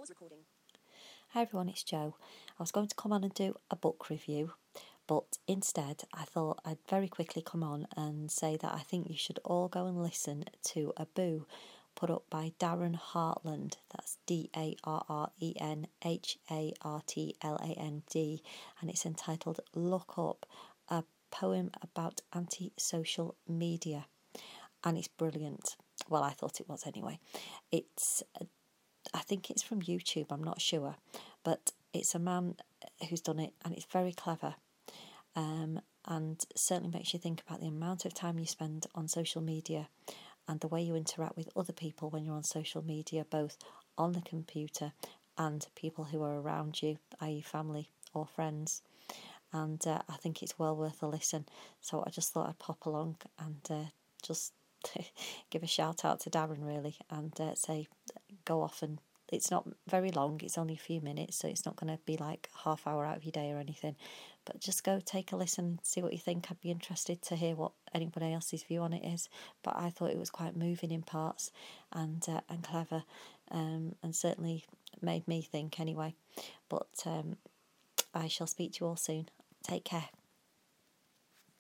Hi everyone, it's Jo. I was going to come on and do a book review, but instead I thought I'd very quickly come on and say that I think you should all go and listen to a boo put up by Darren Hartland. That's DarrenHartland, and it's entitled Look Up, a poem about anti-social media. And it's brilliant. Well, I thought it was anyway. I think it's from YouTube, I'm not sure, but it's a man who's done it and it's very clever, and certainly makes you think about the amount of time you spend on social media and the way you interact with other people when you're on social media, both on the computer and people who are around you, i.e. family or friends. And I think it's well worth a listen. So I just thought I'd pop along and just give a shout out to Darren really, and say go off, and it's not very long, it's only a few minutes, so it's not going to be like half hour out of your day or anything, but just go take a listen, see what you think. I'd be interested to hear what anybody else's view on it is, but I thought it was quite moving in parts and clever, and certainly made me think anyway. But I shall speak to you all soon. Take care.